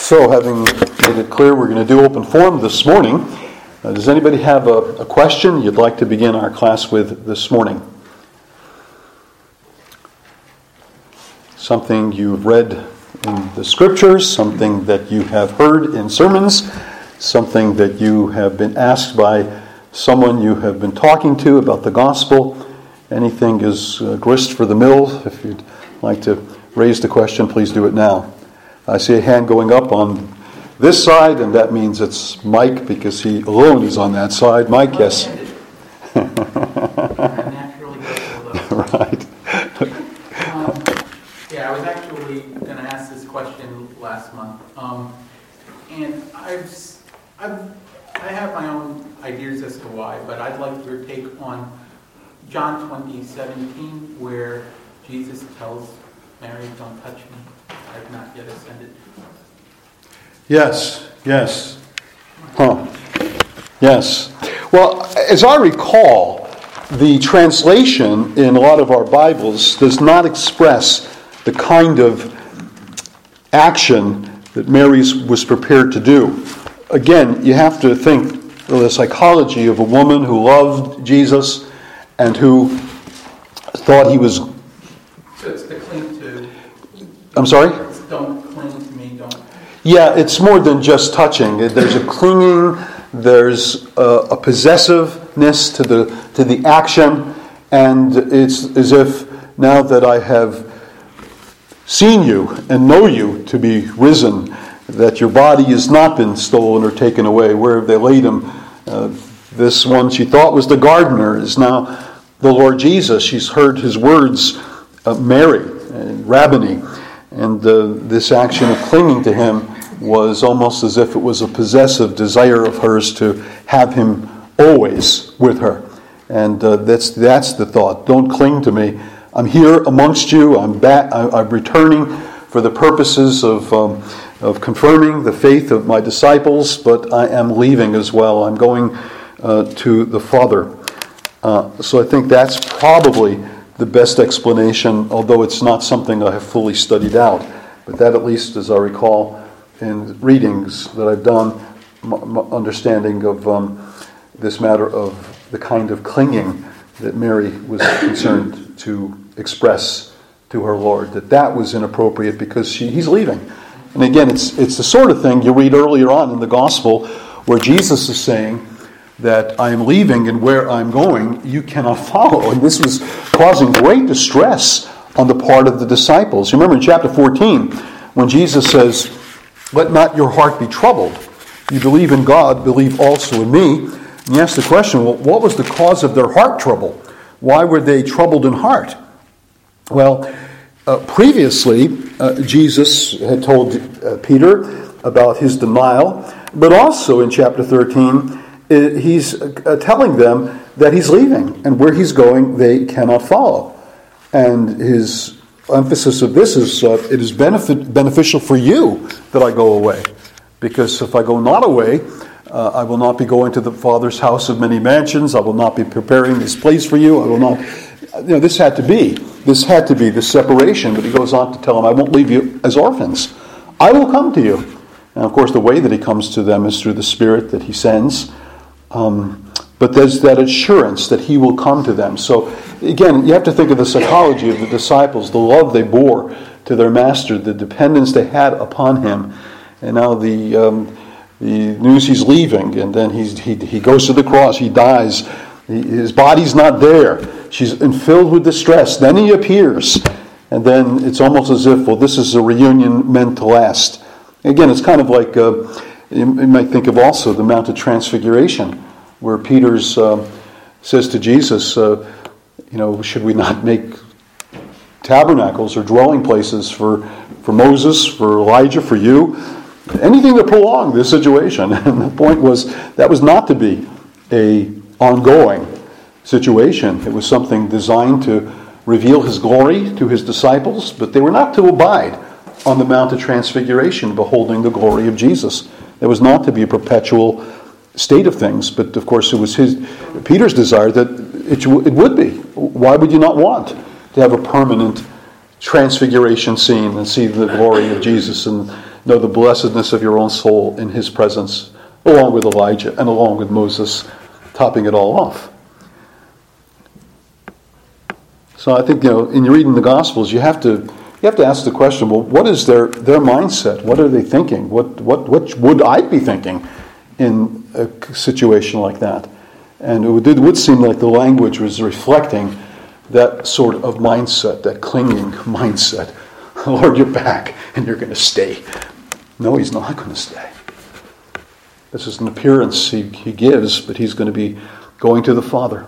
So, having made it clear we're going to do open forum this morning, does anybody have a question you'd like to begin our class with this morning? Something you've read in the scriptures, something that you have heard in sermons, something that you have been asked by someone you have been talking to about the gospel. Anything is grist for the mill. If you'd like to raise the question, please do it now. I see a hand going up on this side, and that means it's Mike because he alone is on that side. Mike, yes. Right. Yeah, I was actually going to ask this question last month, and I have my own ideas as to why, but I'd like your take on John 20:17, where Jesus tells Mary, "Don't touch me. I've not yet ascended." Yes. Yes. Well, as I recall, the translation in a lot of our Bibles does not express the kind of action that Mary was prepared to do. Again, you have to think of the psychology of a woman who loved Jesus and who thought he was... So it's the cling to... I'm sorry? Don't cling to me, don't... Yeah, it's more than just touching. There's a clinging, there's a possessiveness to the action, and it's as if now that I have seen you and know you to be risen, that your body has not been stolen or taken away. Where have they laid him? This one she thought was the gardener is now the Lord Jesus. She's heard his words, Mary, and Rabboni. And this action of clinging to him was almost as if it was a possessive desire of hers to have him always with her. And that's the thought. Don't cling to me. I'm here amongst you. I'm back. I'm returning for the purposes of confirming the faith of my disciples, but I am leaving as well. I'm going to the Father. So I think that's probably the best explanation, although it's not something I have fully studied out. But that, at least as I recall in readings that I've done, my understanding of this matter of the kind of clinging that Mary was concerned to express to her Lord, that was inappropriate because he's leaving. And again, it's the sort of thing you read earlier on in the gospel where Jesus is saying that I am leaving and where I'm going you cannot follow. And this was causing great distress on the part of the disciples. You remember in chapter 14 when Jesus says, "Let not your heart be troubled. You believe in God, believe also in me." And you ask the question, well, what was the cause of their heart trouble? Why were they troubled in heart? Well, previously, Jesus had told Peter about his denial, but also in chapter 13, he's telling them that he's leaving, and where he's going, they cannot follow. And his emphasis of this is, it is beneficial for you that I go away, because if I go not away, I will not be going to the Father's house of many mansions. I will not be preparing this place for you. I will not... this had to be this separation, but he goes on to tell them, I won't leave you as orphans. I will come to you. And of course, the way that he comes to them is through the Spirit that he sends. But there's that assurance that he will come to them. So again, you have to think of the psychology of the disciples, the love they bore to their master, the dependence they had upon him. And now the news he's leaving, and then he goes to the cross, he dies. His body's not there. She's filled with distress. Then he appears. And then it's almost as if, well, this is a reunion meant to last. Again, it's kind of like, you might think of also the Mount of Transfiguration, where Peter says to Jesus, should we not make tabernacles or dwelling places for Moses, for Elijah, for you? Anything to prolong this situation. And the point was, that was not to be an ongoing situation. It was something designed to reveal his glory to his disciples, but they were not to abide on the Mount of Transfiguration, beholding the glory of Jesus. It was not to be a perpetual state of things, but of course it was Peter's desire that it would be. Why would you not want to have a permanent transfiguration scene and see the glory of Jesus and know the blessedness of your own soul in his presence, along with Elijah and along with Moses, topping it all off. So I think, in reading the Gospels, you have to ask the question, well, what is their mindset? What are they thinking? What would I be thinking in a situation like that? And it would seem like the language was reflecting that sort of mindset, that clinging mindset. Lord, you're back and you're going to stay. No, he's not going to stay. This is an appearance he gives, but he's going to be going to the Father.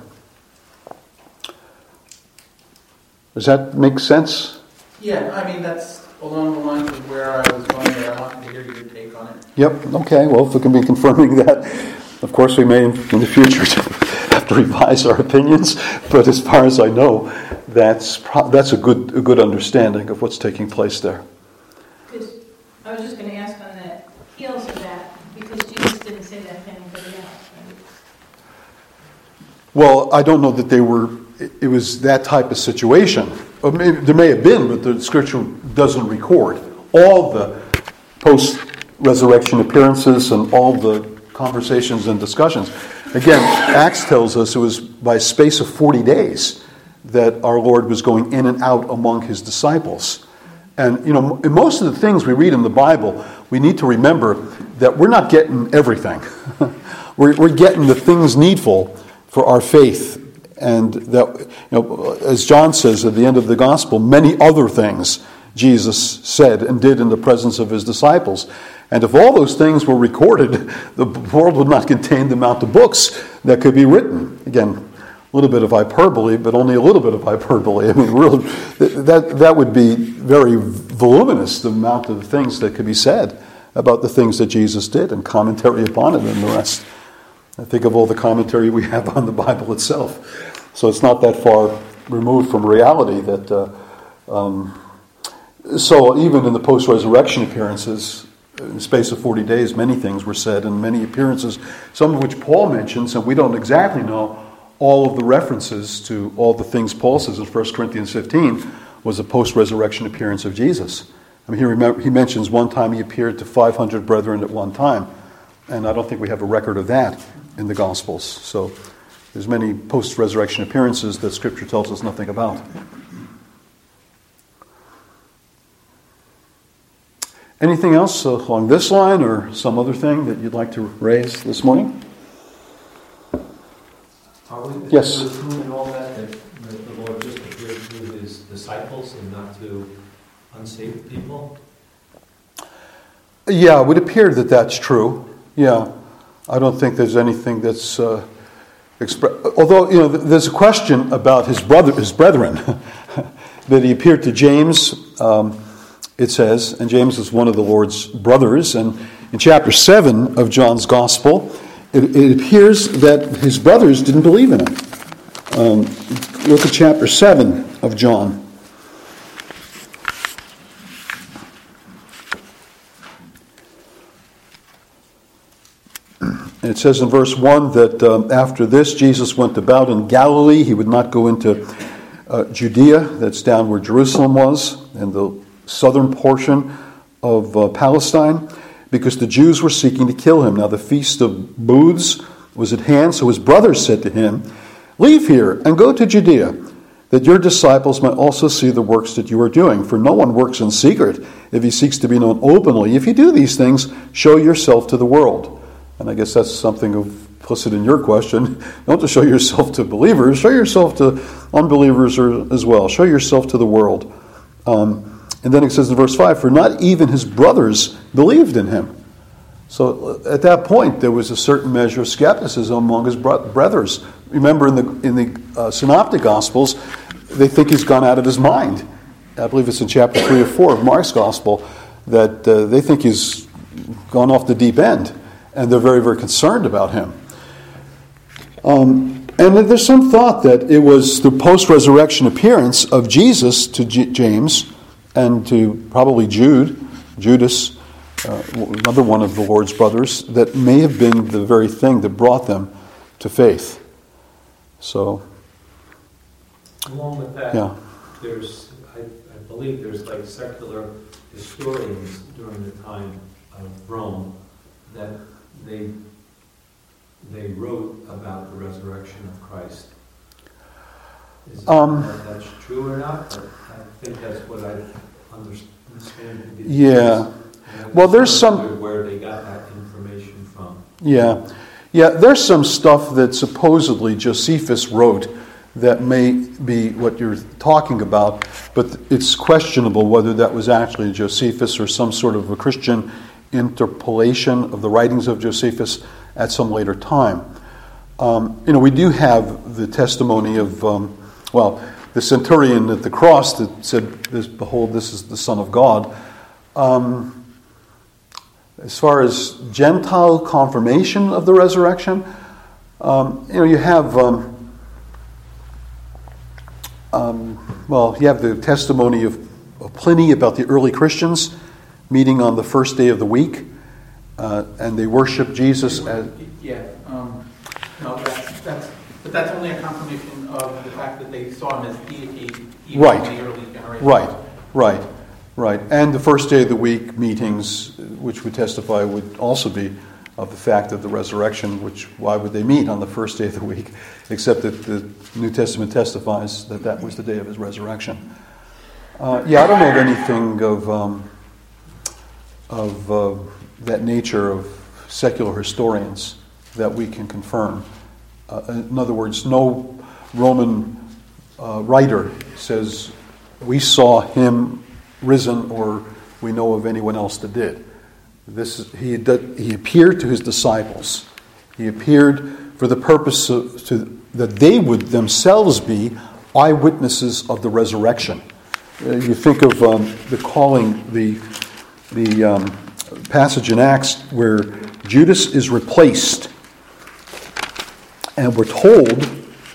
Does that make sense? Yeah, I mean, that's along the lines of where I was going there. I wanted to hear your take on it. Yep, okay. Well, if we can be confirming that, of course we may in the future have to revise our opinions, but as far as I know, that's a good understanding of what's taking place there. Because I was just going to ask on the heels of that, because Jesus didn't say that to anybody else, right? Well, I don't know that it was that type of situation. Or maybe, there may have been, but the Scripture doesn't record all the post-resurrection appearances and all the conversations and discussions. Again, Acts tells us it was by space of 40 days that our Lord was going in and out among his disciples. And, in most of the things we read in the Bible, we need to remember that we're not getting everything. we're getting the things needful for our faith. And that, as John says at the end of the gospel, many other things Jesus said and did in the presence of his disciples. And if all those things were recorded, the world would not contain the amount of books that could be written. Again, a little bit of hyperbole, but only a little bit of hyperbole. I mean, really, that would be very voluminous, the amount of things that could be said about the things that Jesus did and commentary upon it and the rest. I think of all the commentary we have on the Bible itself. So it's not that far removed from reality that... So even in the post-resurrection appearances, in the space of 40 days, many things were said, and many appearances, some of which Paul mentions, and we don't exactly know all of the references to all the things Paul says in 1 Corinthians 15 was a post-resurrection appearance of Jesus. I mean, he mentions one time he appeared to 500 brethren at one time, and I don't think we have a record of that in the Gospels. So there's many post-resurrection appearances that Scripture tells us nothing about. Anything else along this line or some other thing that you'd like to raise this morning? Are we yes. assuming all that the Lord just appeared to his disciples and not to unsaved people? Yeah, it would appear that that's true. Yeah, I don't think there's anything that's although there's a question about his brethren that he appeared to James. It says, and James is one of the Lord's brothers, and in chapter 7 of John's Gospel, it appears that his brothers didn't believe in him. Look at chapter 7 of John. And it says in verse 1 that after this, Jesus went about in Galilee. He would not go into Judea, that's down where Jerusalem was, and the southern portion of Palestine, because the Jews were seeking to kill him. Now the feast of booths was at hand, so his brothers said to him, "Leave here and go to Judea, that your disciples might also see the works that you are doing. For no one works in secret if he seeks to be known openly. If you do these things, show yourself to the world." And I guess that's something implicit in your question. Don't just show yourself to believers, show yourself to unbelievers as well. Show yourself to the world. And then it says in verse 5, "For not even his brothers believed in him." So at that point, there was a certain measure of skepticism among his brothers. Remember, in the Synoptic Gospels, they think he's gone out of his mind. I believe it's in chapter 3 or 4 of Mark's Gospel that they think he's gone off the deep end, and they're very, very concerned about him. And there's some thought that it was the post-resurrection appearance of Jesus to James and to probably Judas, another one of the Lord's brothers, that may have been the very thing that brought them to faith. So, along with that, yeah. I believe there's like secular historians during the time of Rome that they wrote about the resurrection of Christ. Is that's true or not? I think that's what I understand to be the Yeah. case. Well, there's some... where they got that information from. Yeah. There's some stuff that supposedly Josephus wrote that may be what you're talking about, but it's questionable whether that was actually Josephus or some sort of a Christian interpolation of the writings of Josephus at some later time. We do have the testimony of, the centurion at the cross that said, "Behold, this is the Son of God." As far as Gentile confirmation of the resurrection, you have, you have the testimony of Pliny about the early Christians meeting on the first day of the week, and they worship Jesus as... But that's only a confirmation of the fact that they saw him as deity even Right. in the early generation. Right. And the first day of the week meetings, which would testify, would also be of the fact of the resurrection, why would they meet on the first day of the week, except that the New Testament testifies that that was the day of his resurrection. I don't know of anything of that nature of secular historians that we can confirm. In other words, no Roman writer says, "We saw him risen," or "We know of anyone else that did." He appeared to his disciples. He appeared for the purpose that they would themselves be eyewitnesses of the resurrection. You think of the calling, the passage in Acts where Judas is replaced, and we're told.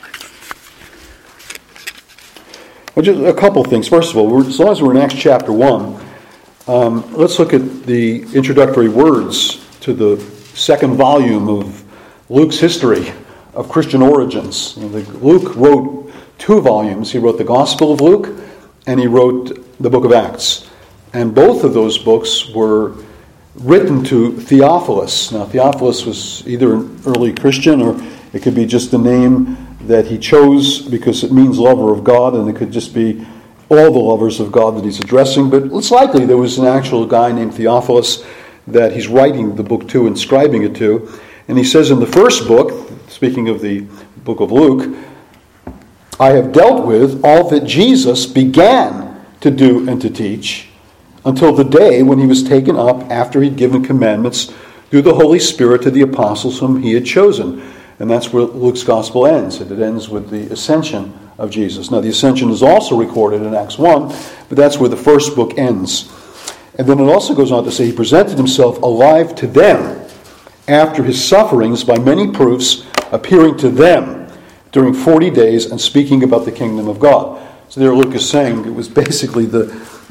Well, just a couple things. First of all, as long as we're in Acts chapter 1, let's look at the introductory words to the second volume of Luke's history of Christian origins. Luke wrote 2 volumes. He wrote the Gospel of Luke, and he wrote the book of Acts. And both of those books were written to Theophilus. Now, Theophilus was either an early Christian, or it could be just a name that he chose because it means lover of God, and it could just be all the lovers of God that he's addressing. But it's likely there was an actual guy named Theophilus that he's writing the book to, inscribing it to. And he says in the first book, speaking of the book of Luke, "I have dealt with all that Jesus began to do and to teach until the day when he was taken up after he'd given commandments through the Holy Spirit to the apostles whom he had chosen." And that's where Luke's gospel ends. It ends with the ascension of Jesus. Now, the ascension is also recorded in Acts 1, but that's where the first book ends. And then it also goes on to say he presented himself alive to them after his sufferings by many proofs, appearing to them during 40 days and speaking about the kingdom of God. So there Luke is saying it was basically the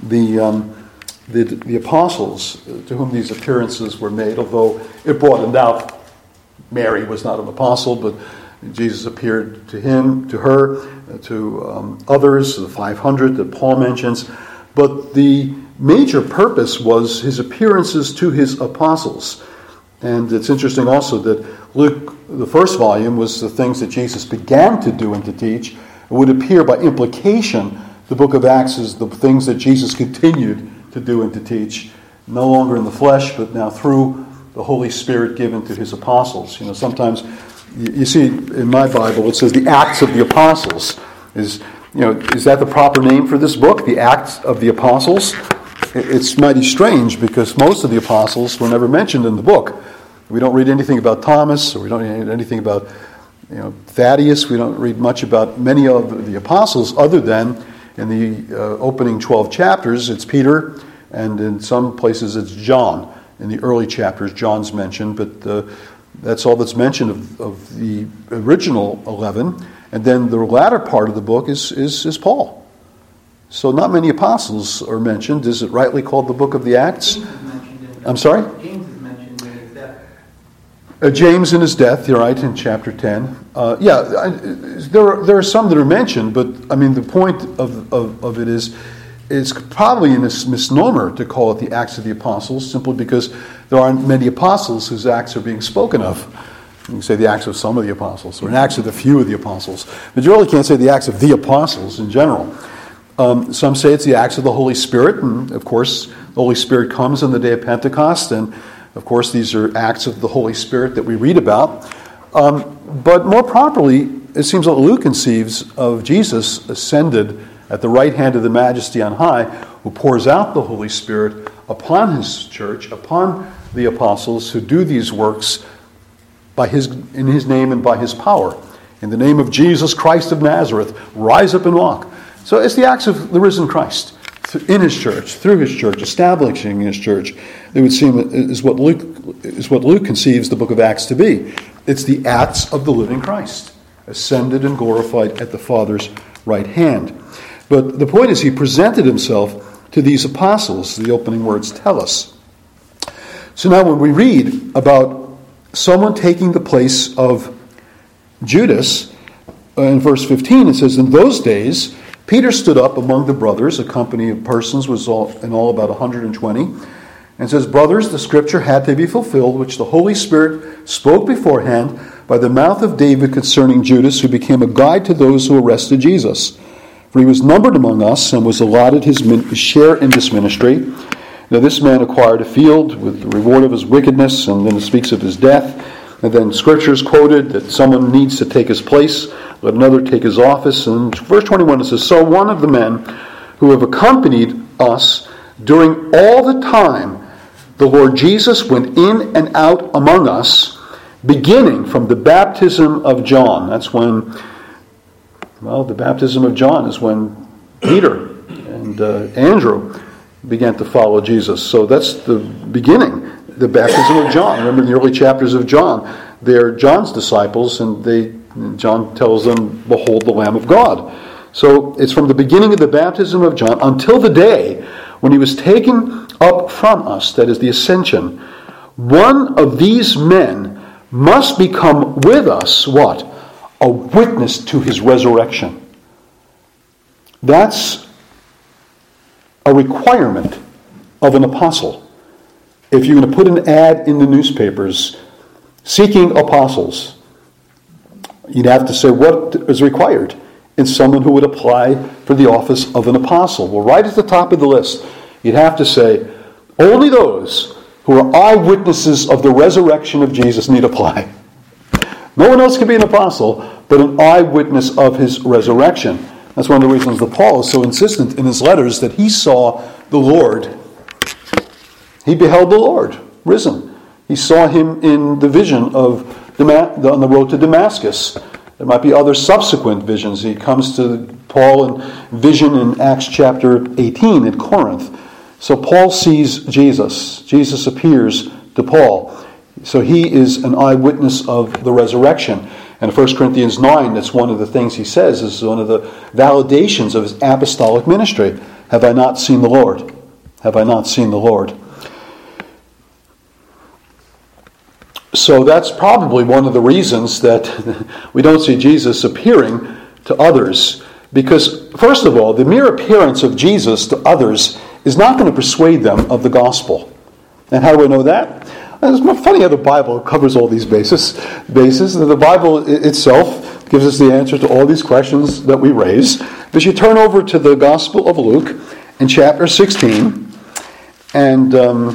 apostles to whom these appearances were made, although it broadened out. Mary was not an apostle, but Jesus appeared to him, to her, to others, the 500 that Paul mentions. But the major purpose was his appearances to his apostles. And it's interesting also that Luke, the first volume, was the things that Jesus began to do and to teach. It would appear by implication, the book of Acts is the things that Jesus continued to do and to teach, no longer in the flesh, but now through the Holy Spirit given to his apostles. Sometimes you see in my Bible it says the Acts of the Apostles. Is that the proper name for this book? The Acts of the Apostles? It's mighty strange because most of the apostles were never mentioned in the book. We don't read anything about Thomas, or we don't read anything about Thaddeus. We don't read much about many of the apostles other than in the opening 12 chapters it's Peter, and in some places it's John. In the early chapters, John's mentioned, but that's all that's mentioned of the original 11. And then the latter part of the book is Paul. So not many apostles are mentioned. Is it rightly called the book of the Acts? I'm sorry? James is mentioned in his death. James in his death, you're right, in chapter 10. There are some that are mentioned, but I mean the point of it is it's probably a misnomer to call it the Acts of the Apostles, simply because there aren't many apostles whose acts are being spoken of. You can say the Acts of some of the apostles, or an Acts of the few of the apostles. But you really can't say the Acts of the apostles in general. Some say it's the Acts of the Holy Spirit, and of course, the Holy Spirit comes on the day of Pentecost, and of course, these are acts of the Holy Spirit that we read about. But more properly, it seems like Luke conceives of Jesus ascended at the right hand of the Majesty on high, who pours out the Holy Spirit upon his church, upon the apostles who do these works in his name and by his power. In the name of Jesus Christ of Nazareth, rise up and walk. So it's the acts of the risen Christ in his church, through his church, establishing his church. It would seem is what Luke conceives the book of Acts to be. It's the acts of the living Christ, ascended and glorified at the Father's right hand. But the point is, he presented himself to these apostles, the opening words tell us. So now when we read about someone taking the place of Judas, in verse 15 it says, in those days Peter stood up among the brothers, a company of persons was in all about 120, and says, brothers, the scripture had to be fulfilled, which the Holy Spirit spoke beforehand by the mouth of David concerning Judas, who became a guide to those who arrested Jesus. For he was numbered among us and was allotted his share in this ministry. Now this man acquired a field with the reward of his wickedness, and then it speaks of his death. And then Scripture is quoted that someone needs to take his place, let another take his office. And verse 21 it says, so one of the men who have accompanied us during all the time the Lord Jesus went in and out among us, beginning from the baptism of John. That's when, the baptism of John is when Peter and Andrew began to follow Jesus. So that's the beginning, the baptism of John. Remember in the early chapters of John, they're John's disciples, and John tells them, behold the Lamb of God. So it's from the beginning of the baptism of John until the day when he was taken up from us, that is the ascension. One of these men must become with us, what? A witness to his resurrection. That's a requirement of an apostle. If you're going to put an ad in the newspapers seeking apostles, you'd have to say what is required in someone who would apply for the office of an apostle. Well, right at the top of the list, you'd have to say, only those who are eyewitnesses of the resurrection of Jesus need apply. No one else can be an apostle, but an eyewitness of his resurrection. That's one of the reasons that Paul is so insistent in his letters that he saw the Lord. He beheld the Lord risen. He saw him in the vision of on the road to Damascus. There might be other subsequent visions. He comes to Paul in vision in Acts chapter 18 at Corinth. So Paul sees Jesus. Jesus appears to Paul. So he is an eyewitness of the resurrection. And in 1 Corinthians 9, that's one of the things he says, is one of the validations of his apostolic ministry. Have I not seen the Lord? Have I not seen the Lord? So that's probably one of the reasons that we don't see Jesus appearing to others. Because, first of all, the mere appearance of Jesus to others is not going to persuade them of the gospel. And how do I know that? It's funny how the Bible covers all these bases. The Bible itself gives us the answer to all these questions that we raise. But you turn over to the Gospel of Luke in chapter 16, and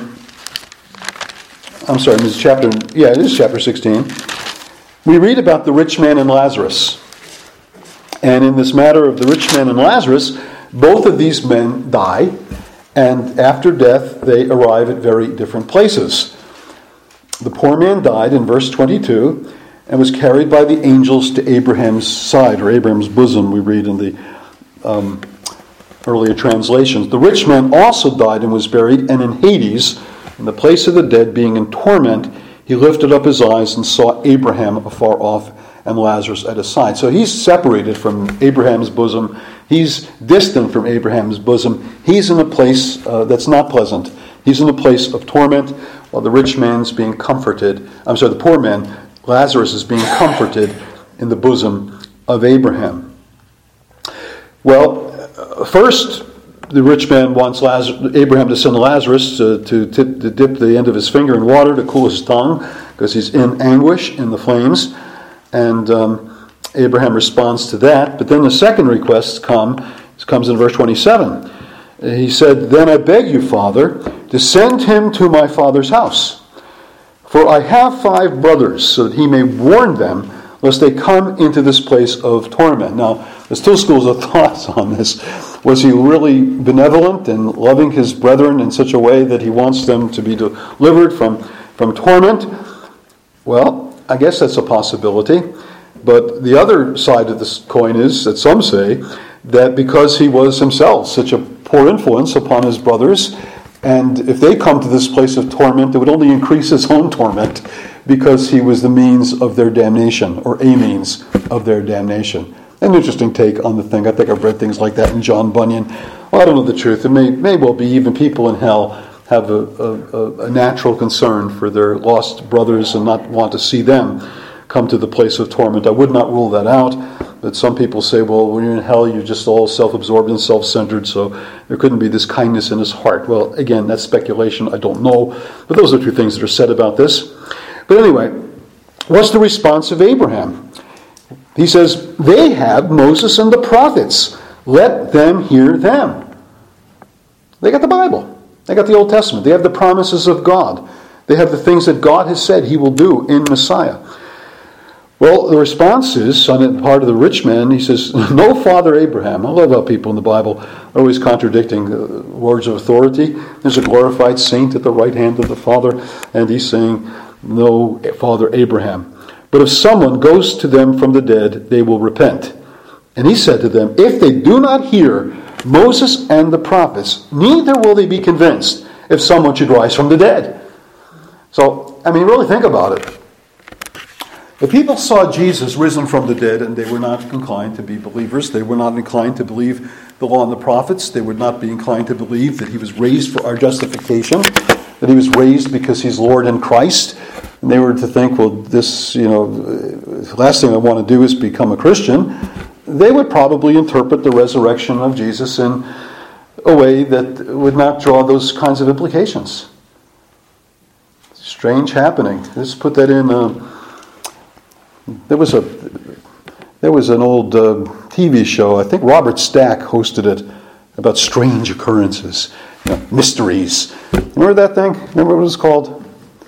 it is chapter 16. We read about the rich man and Lazarus. And in this matter of the rich man and Lazarus, both of these men die, and after death they arrive at very different places. The poor man died in verse 22 and was carried by the angels to Abraham's side, or Abraham's bosom, we read in the earlier translations. The rich man also died and was buried, and in Hades, in the place of the dead, being in torment, he lifted up his eyes and saw Abraham afar off and Lazarus at his side. So he's separated from Abraham's bosom. He's distant from Abraham's bosom. He's in a place that's not pleasant. He's in a place of torment while the rich man's being comforted. The poor man, Lazarus, is being comforted in the bosom of Abraham. Well, first, the rich man wants Abraham to send Lazarus to dip the end of his finger in water to cool his tongue because he's in anguish in the flames. And Abraham responds to that. But then the second request comes in verse 27. He said, "Then I beg you, Father, to send him to my father's house. For I have 5 brothers, so that he may warn them, lest they come into this place of torment." Now, there's 2 schools of thoughts on this. Was he really benevolent and loving his brethren in such a way that he wants them to be delivered from torment? Well, I guess that's a possibility. But the other side of this coin is that some say that because he was himself such a poor influence upon his brothers, and if they come to this place of torment, it would only increase his own torment because he was the means of their damnation, or a means of their damnation. An interesting take on the thing. I think I've read things like that in John Bunyan. Well, I don't know the truth. It may well be even people in hell have a natural concern for their lost brothers and not want to see them come to the place of torment. I would not rule that out. But some people say, well, when you're in hell, you're just all self-absorbed and self-centered, so there couldn't be this kindness in his heart. Well, again, that's speculation. I don't know. But those are 2 things that are said about this. But anyway, what's the response of Abraham? He says, they have Moses and the prophets. Let them hear them. They got the Bible. They got the Old Testament. They have the promises of God. They have the things that God has said he will do in Messiah. Well, the response is, on the part of the rich man, he says, "No, Father Abraham." I love how people in the Bible are always contradicting words of authority. There's a glorified saint at the right hand of the Father, and he's saying, "No, Father Abraham. But if someone goes to them from the dead, they will repent." And he said to them, "If they do not hear Moses and the prophets, neither will they be convinced if someone should rise from the dead." So, really think about it. If people saw Jesus risen from the dead and they were not inclined to be believers, they were not inclined to believe the law and the prophets, they would not be inclined to believe that he was raised for our justification, that he was raised because he's Lord in Christ, and they were to think, well, this, the last thing I want to do is become a Christian, they would probably interpret the resurrection of Jesus in a way that would not draw those kinds of implications. Strange happening. Let's put that in... There was an old TV show, I think Robert Stack hosted it, about strange occurrences, mysteries. Remember that thing? Remember what it was called?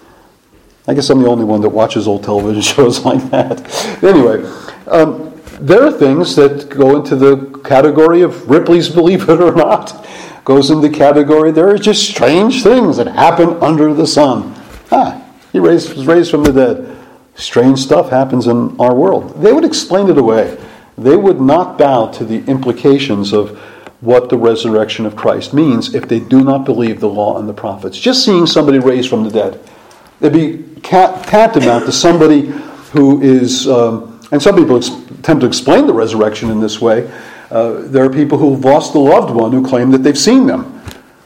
I guess I'm the only one that watches old television shows like that. Anyway, there are things that go into the category of Ripley's Believe It or Not. Goes in the category, there are just strange things that happen under the sun. He was raised from the dead. Strange stuff happens in our world. They would explain it away. They would not bow to the implications of what the resurrection of Christ means if they do not believe the law and the prophets. Just seeing somebody raised from the dead. It'd be tantamount to somebody who is, and some people attempt to explain the resurrection in this way. There are people who've lost a loved one who claim that they've seen them.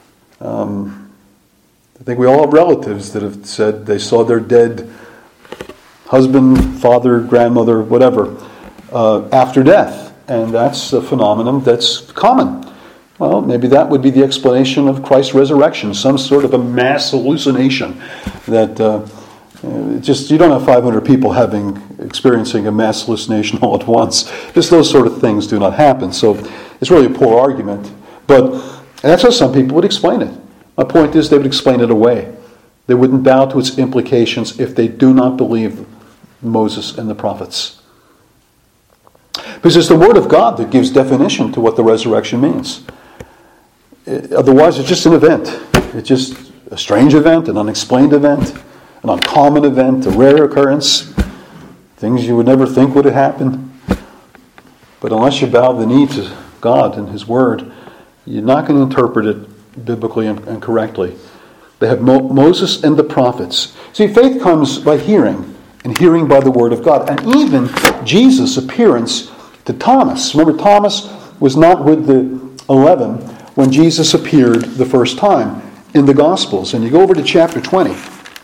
I think we all have relatives that have said they saw their dead husband, father, grandmother, whatever, after death. And that's a phenomenon that's common. Well, maybe that would be the explanation of Christ's resurrection, some sort of a mass hallucination that you don't have 500 people experiencing a mass hallucination all at once. Just those sort of things do not happen. So it's really a poor argument. But that's how some people would explain it. My point is they would explain it away. They wouldn't bow to its implications if they do not believe Moses and the prophets. Because it's the Word of God that gives definition to what the resurrection means. Otherwise, it's just an event. It's just a strange event, an unexplained event, an uncommon event, a rare occurrence, things you would never think would have happened. But unless you bow the knee to God and His Word, you're not going to interpret it biblically and correctly. They have Moses and the prophets. See, faith comes by hearing, and hearing by the Word of God. And even Jesus' appearance to Thomas. Remember, Thomas was not with the 11 when Jesus appeared the first time in the Gospels. And you go over to chapter 20,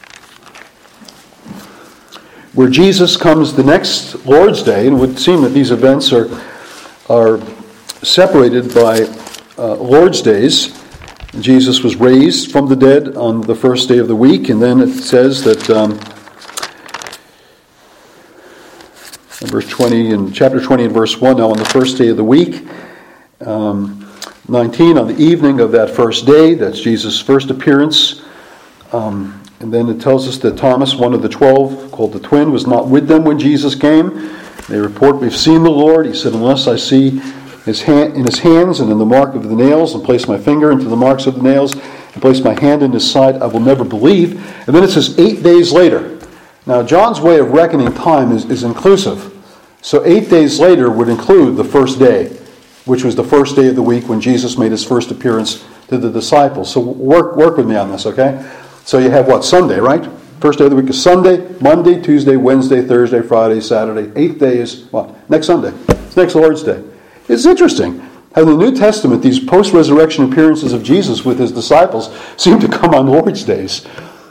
where Jesus comes the next Lord's Day, and it would seem that these events are separated by Lord's Days. Jesus was raised from the dead on the first day of the week, and then it says that in verse 20, in chapter 20 and verse 1, now on the first day of the week, 19, on the evening of that first day, that's Jesus' first appearance, and then it tells us that Thomas, one of the 12, called the twin, was not with them when Jesus came. They report, we've seen the Lord. He said, unless I see his hand in his hands and in the mark of the nails, and place my finger into the marks of the nails, and place my hand in his side, I will never believe. And then it says 8 days later. Now, John's way of reckoning time is inclusive. So 8 days later would include the first day, which was the first day of the week when Jesus made his first appearance to the disciples. So work with me on this, okay? So you have what? Sunday, right? First day of the week is Sunday, Monday, Tuesday, Wednesday, Thursday, Friday, Saturday. 8 days, what? Next Sunday. It's next Lord's Day. It's interesting how in the New Testament these post-resurrection appearances of Jesus with his disciples seem to come on Lord's Days.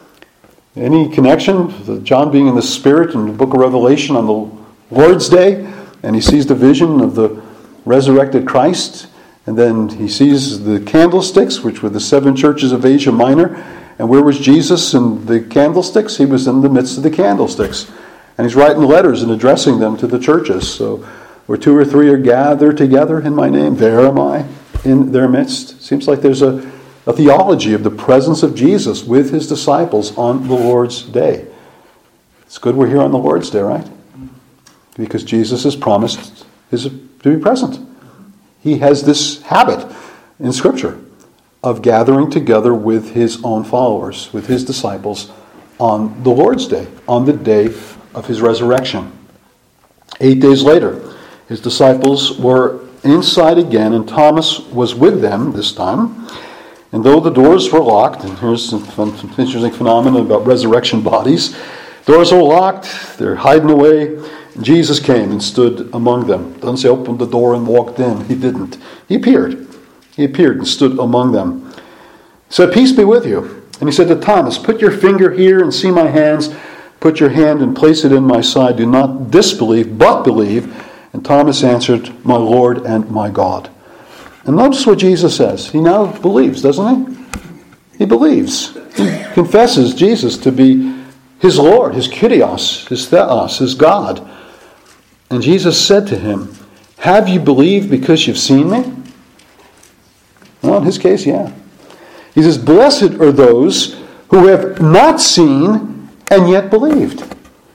Any connection? John being in the Spirit in the book of Revelation on the Lord's Day, and he sees the vision of the resurrected Christ, and then he sees the candlesticks, which were the 7 churches of Asia Minor. And where was Jesus in the candlesticks? He was in the midst of the candlesticks. And he's writing letters and addressing them to the churches. So where 2 or 3 are gathered together in my name, there am I in their midst. Seems like there's a theology of the presence of Jesus with his disciples on the Lord's Day. It's good we're here on the Lord's Day, right? Because Jesus has promised to be present. He has this habit in Scripture of gathering together with his own followers, with his disciples, on the Lord's Day, on the day of his resurrection. 8 days later, his disciples were inside again, and Thomas was with them this time. And though the doors were locked, and here's some interesting phenomenon about resurrection bodies, doors are locked, they're hiding away. Jesus came and stood among them. Doesn't say opened the door and walked in. He didn't. He appeared. He appeared and stood among them. He said, peace be with you. And he said to Thomas, put your finger here and see my hands. Put your hand and place it in my side. Do not disbelieve, but believe. And Thomas answered, my Lord and my God. And notice what Jesus says. He now believes, doesn't he? He believes. He confesses Jesus to be his Lord, his Kyrios, his Theos, his God. And Jesus said to him, have you believed because you've seen me? Well, in his case, yeah. He says, blessed are those who have not seen and yet believed.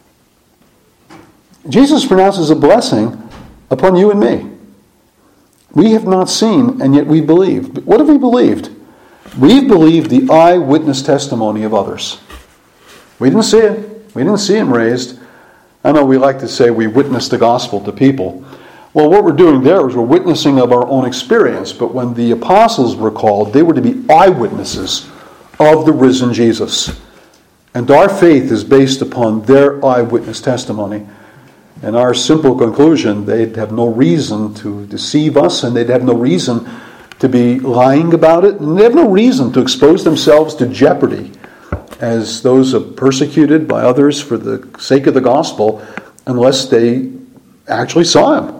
Jesus pronounces a blessing upon you and me. We have not seen and yet we believe. What have we believed? We've believed the eyewitness testimony of others. We didn't see it. We didn't see him raised. I know we like to say we witness the gospel to people. Well, what we're doing there is we're witnessing of our own experience. But when the apostles were called, they were to be eyewitnesses of the risen Jesus. And our faith is based upon their eyewitness testimony. And our simple conclusion, they'd have no reason to deceive us, and they'd have no reason to be lying about it, and they have no reason to expose themselves to jeopardy as those persecuted by others for the sake of the gospel, unless they actually saw him.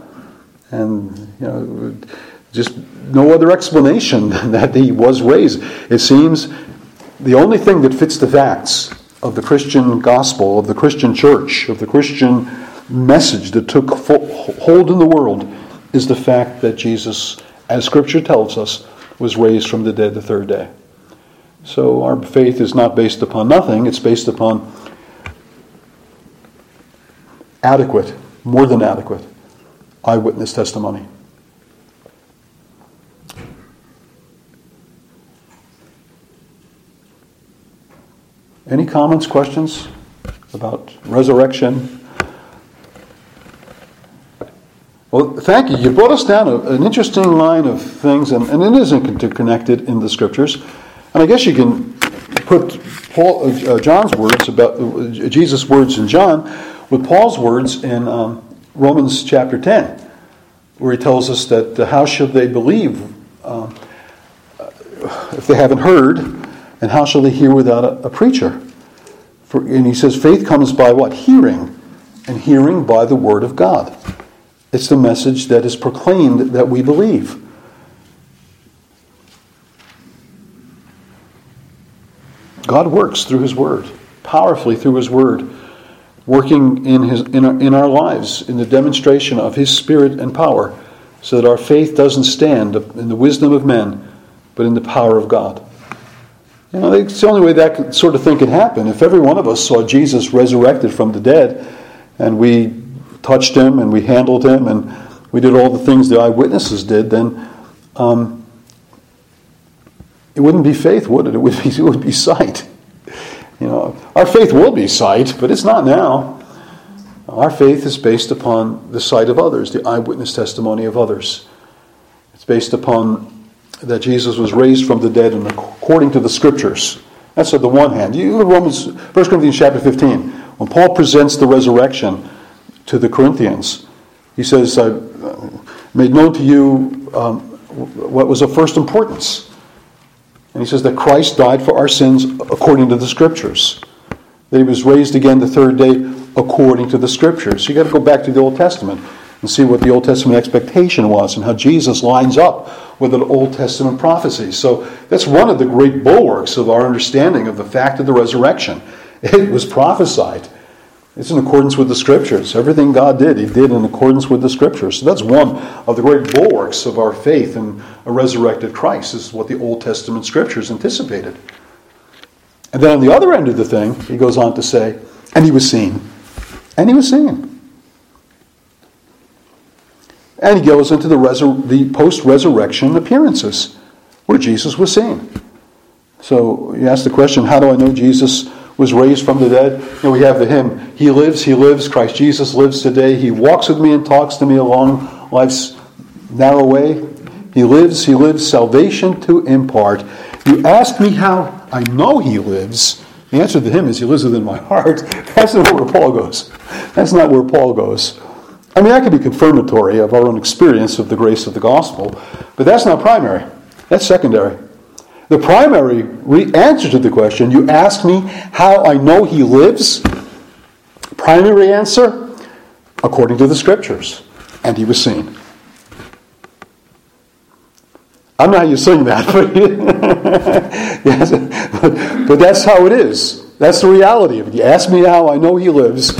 And, just no other explanation than that he was raised. It seems the only thing that fits the facts of the Christian gospel, of the Christian church, of the Christian message that took hold in the world is the fact that Jesus, as Scripture tells us, was raised from the dead the third day. So our faith is not based upon nothing, it's based upon adequate, more than adequate, eyewitness testimony. Any comments, questions about resurrection? Well, thank you. You brought us down an interesting line of things, and it is interconnected in the Scriptures. And I guess you can put John's words about Jesus' words in John with Paul's words in Romans chapter 10, where he tells us that how shall they believe if they haven't heard, and how shall they hear without a preacher? And he says faith comes by what? Hearing, and hearing by the word of God. It's the message that is proclaimed that we believe. God works through His Word, powerfully through His Word, working in our lives in the demonstration of His Spirit and power, so that our faith doesn't stand in the wisdom of men, but in the power of God. It's the only way that sort of thing could happen. If every one of us saw Jesus resurrected from the dead, and we touched Him, and we handled Him, and we did all the things the eyewitnesses did, then it wouldn't be faith, would it? It would be sight. Our faith will be sight, but it's not now. Our faith is based upon the sight of others, the eyewitness testimony of others. It's based upon that Jesus was raised from the dead and according to the Scriptures. That's on the one hand. You look at 1 Corinthians chapter 15. When Paul presents the resurrection to the Corinthians, he says, I made known to you what was of first importance. And he says that Christ died for our sins according to the Scriptures. That He was raised again the third day according to the Scriptures. So you've got to go back to the Old Testament and see what the Old Testament expectation was and how Jesus lines up with an Old Testament prophecy. So that's one of the great bulwarks of our understanding of the fact of the resurrection. It was prophesied. It's in accordance with the Scriptures. Everything God did, He did in accordance with the Scriptures. So that's one of the great bulwarks of our faith in a resurrected Christ, is what the Old Testament Scriptures anticipated. And then on the other end of the thing, he goes on to say, and He was seen. And He was seen. And he goes into the post-resurrection appearances, where Jesus was seen. So you ask the question, how do I know Jesus was raised from the dead? We have the hymn, He lives, Christ Jesus lives today. He walks with me and talks to me along life's narrow way. He lives, salvation to impart. You ask me how I know He lives. The answer to the hymn is He lives within my heart. That's not where Paul goes. That's not where Paul goes. I mean, that could be confirmatory of our own experience of the grace of the gospel, but that's not primary. That's secondary. The primary answer to the question, you ask me how I know He lives? Primary answer, according to the Scriptures. And He was seen. I don't know how you sing that, but that's how it is. That's the reality of it. You ask me how I know He lives,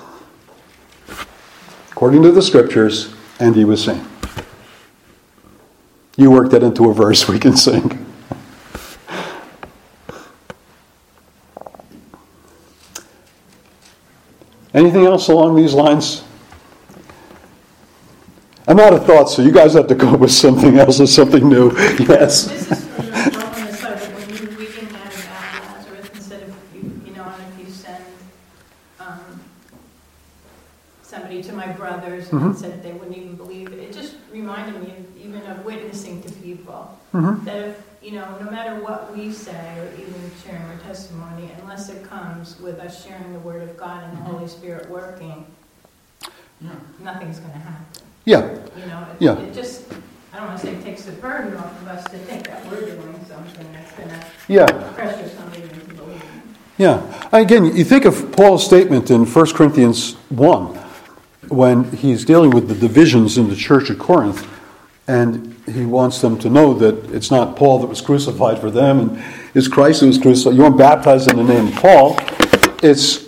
according to the Scriptures, and He was seen. You work that into a verse we can sing. Anything else along these lines? I'm out of thoughts, so you guys have to come up with something else or something new. Yes. This is from the subject when you were reading that about Lazarus, instead of if you send somebody to my brothers and said they wouldn't even believe it. It just reminded me even of witnessing to people. That if, no matter what we say or even sharing our testimony, unless it comes with us sharing the Word of God and the Holy Spirit working, nothing's going to happen. Yeah. It just, I don't want to say it takes the burden off of us to think that we're doing something that's going to pressure somebody into believing. Yeah. Again, you think of Paul's statement in 1 Corinthians 1 when he's dealing with the divisions in the church at Corinth, and he wants them to know that it's not Paul that was crucified for them, and it's Christ who was crucified. You weren't baptized in the name of Paul. It's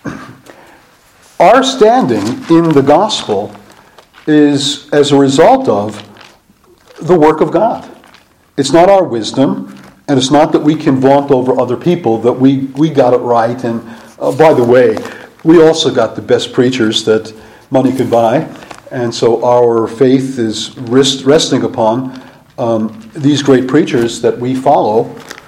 our standing in the gospel is as a result of the work of God. It's not our wisdom, and it's not that we can vaunt over other people that we got it right. And by the way, we also got the best preachers that money could buy, and so our faith is resting upon these great preachers that we follow.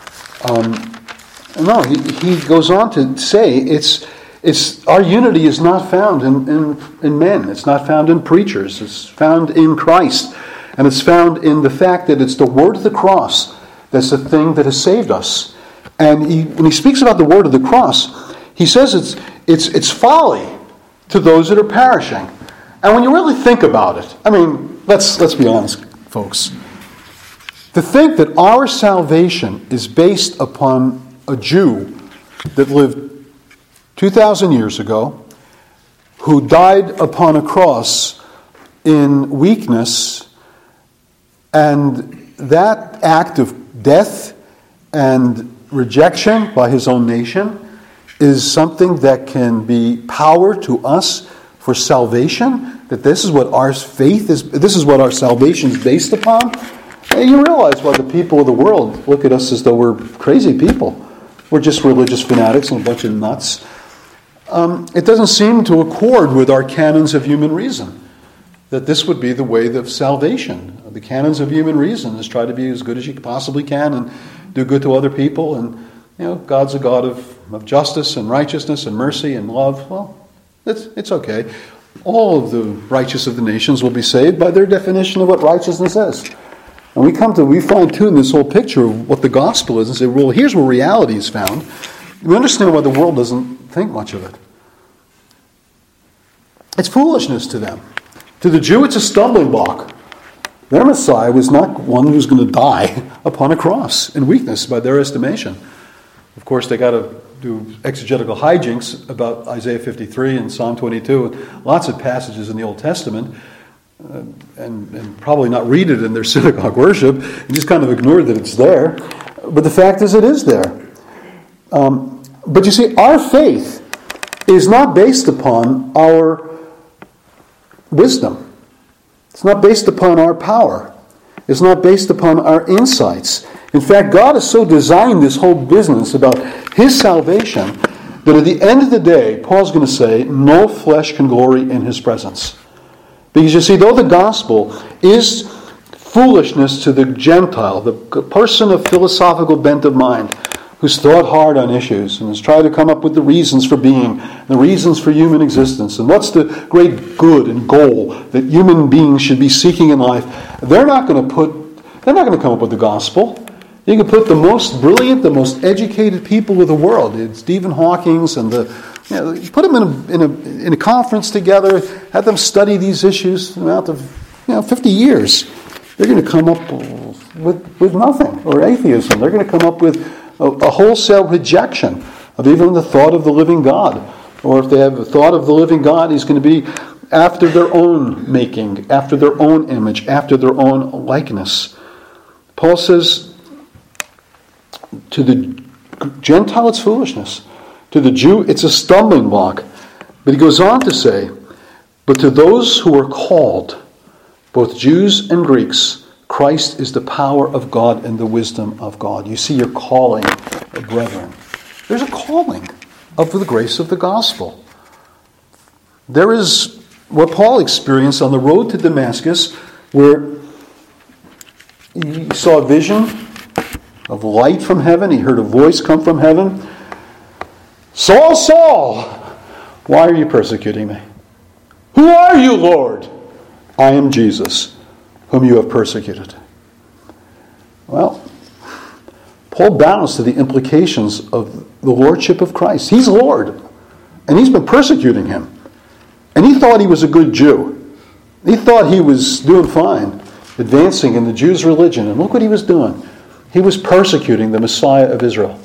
No, he goes on to say it's our unity is not found in men. It's not found in preachers. It's found in Christ. And it's found in the fact that it's the word of the cross that's the thing that has saved us. And when he speaks about the word of the cross, he says it's folly to those that are perishing. And when you really think about it, I mean, let's be honest, folks. To think that our salvation is based upon a Jew that lived 2,000 years ago, who died upon a cross in weakness, and that act of death and rejection by his own nation is something that can be power to us for salvation, that this is what our faith is, this is what our salvation is based upon. And you realize why the people of the world look at us as though we're crazy people. We're just religious fanatics and a bunch of nuts. It doesn't seem to accord with our canons of human reason that this would be the way of salvation. The canons of human reason is try to be as good as you possibly can and do good to other people. And God's a God of justice and righteousness and mercy and love. Well, it's okay. All of the righteous of the nations will be saved by their definition of what righteousness is. And we fine-tune this whole picture of what the gospel is and say, well, here's where reality is found. We understand why the world doesn't think much of it. It's foolishness to them. To the Jew, it's a stumbling block. Their Messiah was not one who's going to die upon a cross in weakness by their estimation. Of course, they got to do exegetical hijinks about Isaiah 53 and Psalm 22, and lots of passages in the Old Testament, and probably not read it in their synagogue worship, and just kind of ignore that it's there. But the fact is, it is there. But you see, our faith is not based upon our wisdom. It's not based upon our power. It's not based upon our insights. In fact, God has so designed this whole business about His salvation that at the end of the day, Paul's going to say, no flesh can glory in His presence. Because you see, though the gospel is foolishness to the Gentile, the person of philosophical bent of mind, who's thought hard on issues and has tried to come up with the reasons for being, the reasons for human existence, and what's the great good and goal that human beings should be seeking in life, they're not going to come up with the gospel. You can put the most brilliant, the most educated people of the world, it's Stephen Hawking's and you put them in a conference together, have them study these issues amount of 50 years. They're going to come up with nothing, or atheism. They're going to come up with a wholesale rejection of even the thought of the living God. Or if they have the thought of the living God, He's going to be after their own making, after their own image, after their own likeness. Paul says, to the Gentile it's foolishness. To the Jew it's a stumbling block. But he goes on to say, but to those who are called, both Jews and Greeks, Christ is the power of God and the wisdom of God. You see your calling, brethren. There's a calling of the grace of the gospel. There is what Paul experienced on the road to Damascus, where he saw a vision of light from heaven. He heard a voice come from heaven. Saul, Saul, why are you persecuting me? Who are you, Lord? I am Jesus, whom you have persecuted. Well, Paul bows to the implications of the lordship of Christ. He's Lord, and he's been persecuting him. And he thought he was a good Jew. He thought he was doing fine, advancing in the Jews' religion. And look what he was doing. He was persecuting the Messiah of Israel.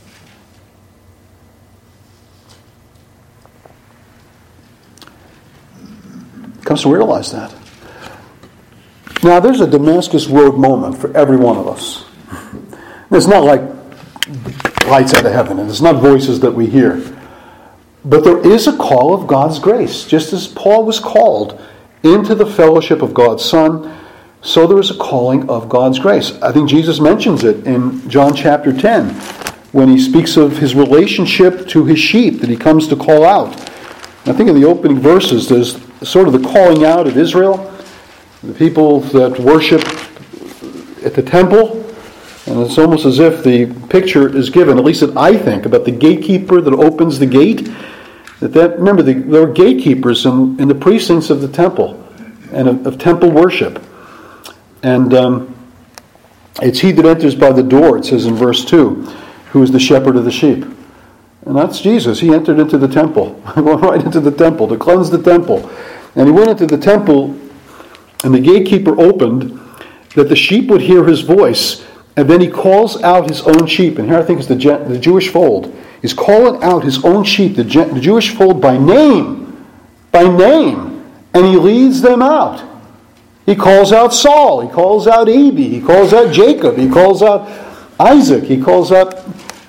Comes to realize that. Now, there's a Damascus Road moment for every one of us. It's not like lights out of heaven, and it's not voices that we hear. But there is a call of God's grace. Just as Paul was called into the fellowship of God's Son, so there is a calling of God's grace. I think Jesus mentions it in John chapter 10, when he speaks of his relationship to his sheep that he comes to call out. I think in the opening verses, there's sort of the calling out of Israel, the people that worship at the temple, and it's almost as if the picture is given, at least that I think, about the gatekeeper that opens the gate. Remember, there were gatekeepers in the precincts of the temple and of temple worship. And it's he that enters by the door, it says in verse 2, who is the shepherd of the sheep. And that's Jesus. He entered into the temple. He went right into the temple to cleanse the temple. And he went into the temple, and the gatekeeper opened that the sheep would hear his voice. And then he calls out his own sheep. And here I think is the Jewish fold. He's calling out his own sheep, the Jewish fold, by name. By name. And he leads them out. He calls out Saul. He calls out Abi. He calls out Jacob. He calls out Isaac. He calls out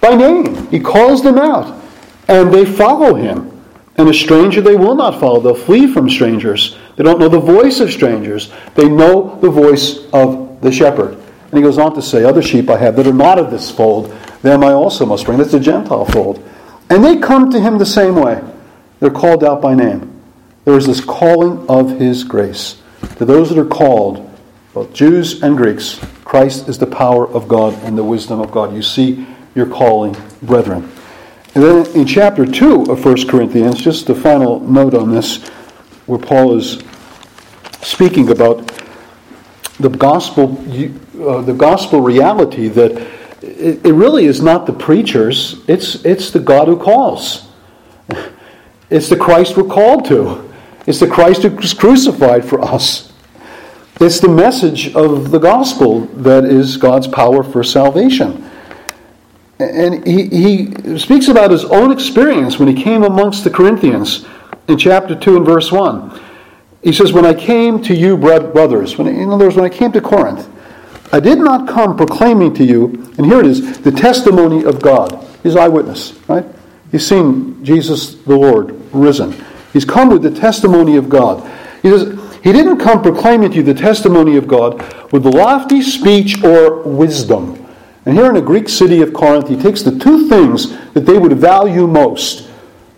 by name. He calls them out, and they follow him. And a stranger they will not follow. They'll flee from strangers. They don't know the voice of strangers. They know the voice of the shepherd. And he goes on to say, other sheep I have that are not of this fold, them I also must bring. That's the Gentile fold. And they come to him the same way. They're called out by name. There is this calling of his grace. To those that are called, both Jews and Greeks, Christ is the power of God and the wisdom of God. You see your calling, brethren. And then in chapter 2 of 1 Corinthians, just the final note on this, where Paul is speaking about the gospel reality that it really is not the preachers, it's the God who calls. It's the Christ we're called to. It's the Christ who was crucified for us. It's the message of the gospel that is God's power for salvation. And he speaks about his own experience when he came amongst the Corinthians in chapter 2 and verse 1. He says, when I came to you, brothers, in other words, when I came to Corinth, I did not come proclaiming to you, and here it is, the testimony of God. He's eyewitness, right? He's seen Jesus the Lord risen. He's come with the testimony of God. He says, he didn't come proclaiming to you the testimony of God with lofty speech or wisdom. And here in the Greek city of Corinth, he takes the two things that they would value most: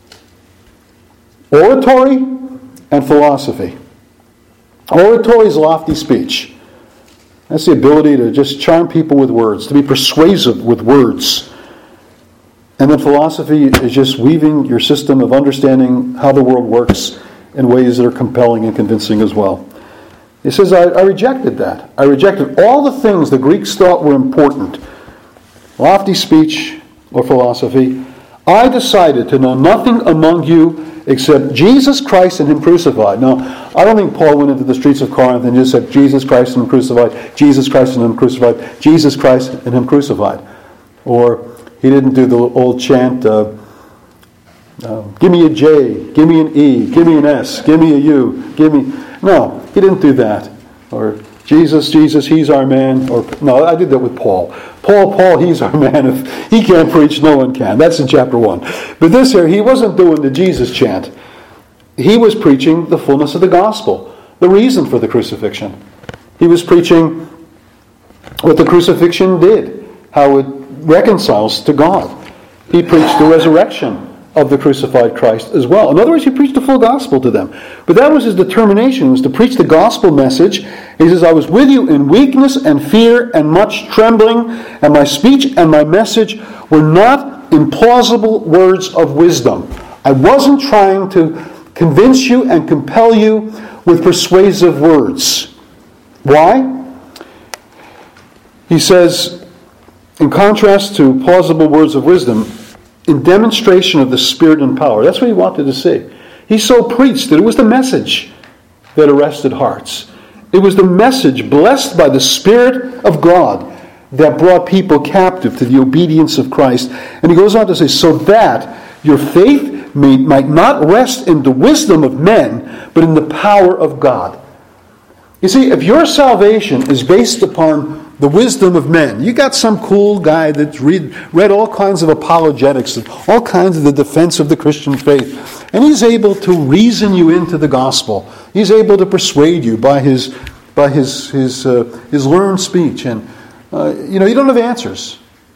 oratory and philosophy. Oratory is lofty speech. That's the ability to just charm people with words, to be persuasive with words. And then philosophy is just weaving your system of understanding how the world works in ways that are compelling and convincing as well. He says, I rejected that. I rejected all the things the Greeks thought were important. Lofty speech or philosophy. I decided to know nothing among you except Jesus Christ and Him crucified. Now, I don't think Paul went into the streets of Corinth and just said, Jesus Christ and Him crucified, Jesus Christ and Him crucified, Jesus Christ and Him crucified. Or he didn't do the old chant, give me a J, give me an E, give me an S, give me a U, give me... No, he didn't do that. Or Jesus, Jesus, He's our man. Or no, I did that with Paul. Paul, He's our man. If he can't preach, no one can. That's in chapter 1. But this here, he wasn't doing the Jesus chant. He was preaching the fullness of the gospel, the reason for the crucifixion. He was preaching what the crucifixion did, how it reconciles to God. He preached the resurrection of the crucified Christ as well. In other words, he preached the full gospel to them. But that was his determination, was to preach the gospel message. He says, I was with you in weakness and fear and much trembling, and my speech and my message were not implausible words of wisdom. I wasn't trying to convince you and compel you with persuasive words. Why? He says, in contrast to plausible words of wisdom, in demonstration of the Spirit and power. That's what he wanted to see. He so preached that it was the message that arrested hearts. It was the message blessed by the Spirit of God that brought people captive to the obedience of Christ. And he goes on to say, so that your faith might not rest in the wisdom of men, but in the power of God. You see, if your salvation is based upon the wisdom of men, you got some cool guy that's read all kinds of apologetics, all kinds of the defense of the Christian faith, and he's able to reason you into the gospel. He's able to persuade you by his learned speech, and you don't have answers.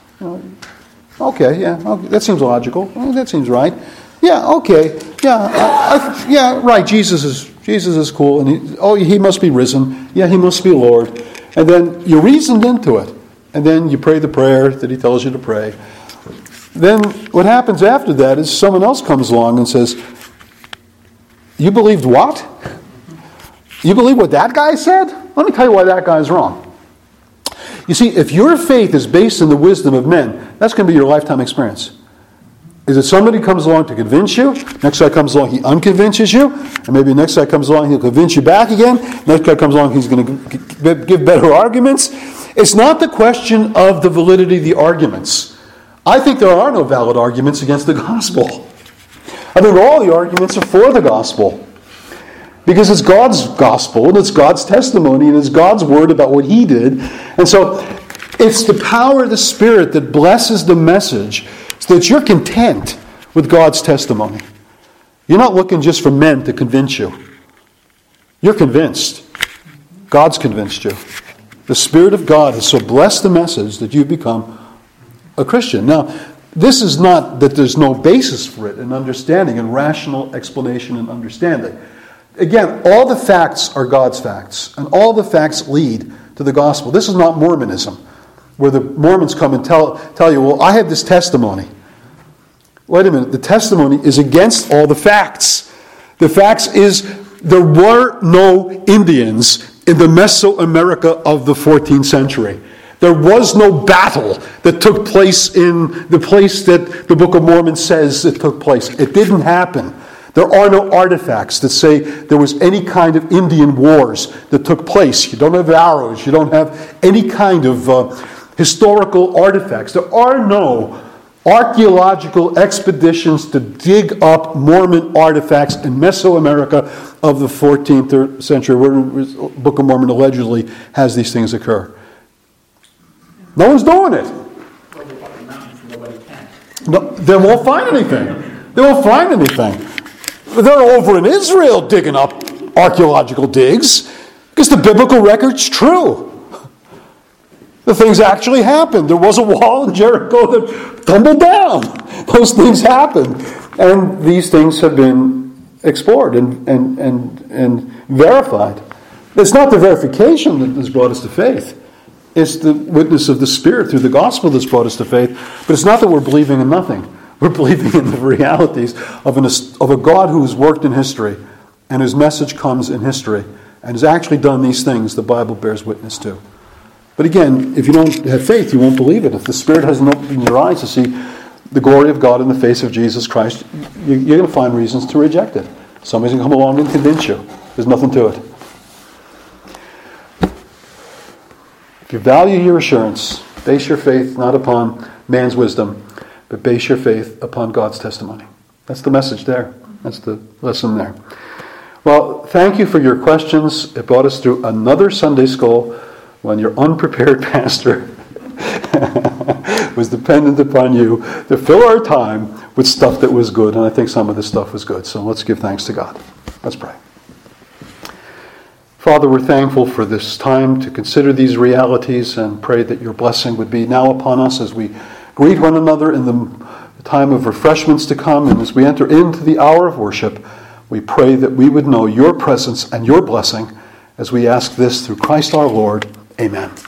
Okay, yeah, that seems logical. That seems right. Yeah, okay, yeah, right. Jesus is cool, and he must be risen. Yeah, he must be Lord. And then you reasoned into it. And then you pray the prayer that he tells you to pray. Then what happens after that is someone else comes along and says, you believed what? You believe what that guy said? Let me tell you why that guy's wrong. You see, if your faith is based in the wisdom of men, that's going to be your lifetime experience. Is it somebody comes along to convince you? Next guy comes along, he unconvinces you. And maybe the next guy comes along, he'll convince you back again. Next guy comes along, he's going to give better arguments. It's not the question of the validity of the arguments. I think there are no valid arguments against the gospel. I think all the arguments are for the gospel. Because it's God's gospel, and it's God's testimony, and it's God's word about what He did. And so, It's the power of the Spirit that blesses the message so that you're content with God's testimony. You're not looking just for men to convince you. You're convinced. God's convinced you. The Spirit of God has so blessed the message that you've become a Christian. Now, this is not that there's no basis for it in understanding and rational explanation and understanding. Again, all the facts are God's facts, and all the facts lead to the gospel. This is not Mormonism, where the Mormons come and tell you, well, I have this testimony. Wait a minute, the testimony is against all the facts. The facts is there were no Indians in the Mesoamerica of the 14th century. There was no battle that took place in the place that the Book of Mormon says it took place. It didn't happen. There are no artifacts that say there was any kind of Indian wars that took place. You don't have arrows. You don't have any kind of historical artifacts. There are no archaeological expeditions to dig up Mormon artifacts in Mesoamerica of the 14th century, where the Book of Mormon allegedly has these things occur. No one's doing it. Well, they're up in the mountains and nobody can. No, they won't find anything. They won't find anything. They're over in Israel digging up archaeological digs because the biblical record's true. The things actually happened. There was a wall in Jericho that tumbled down. Those things happened. And these things have been explored and verified. It's not the verification that has brought us to faith. It's the witness of the Spirit through the gospel that's brought us to faith. But it's not that we're believing in nothing. We're believing in the realities of a God who has worked in history and whose message comes in history and has actually done these things the Bible bears witness to. But again, if you don't have faith, you won't believe it. If the Spirit hasn't opened your eyes to see the glory of God in the face of Jesus Christ, you're going to find reasons to reject it. Somebody's going to come along and convince you. There's nothing to it. If you value your assurance, base your faith not upon man's wisdom, but base your faith upon God's testimony. That's the message there. That's the lesson there. Well, thank you for your questions. It brought us through another Sunday school when your unprepared pastor was dependent upon you to fill our time with stuff that was good. And I think some of this stuff was good. So let's give thanks to God. Let's pray. Father, we're thankful for this time to consider these realities and pray that your blessing would be now upon us as we greet one another in the time of refreshments to come. And as we enter into the hour of worship, we pray that we would know your presence and your blessing as we ask this through Christ our Lord. Amen.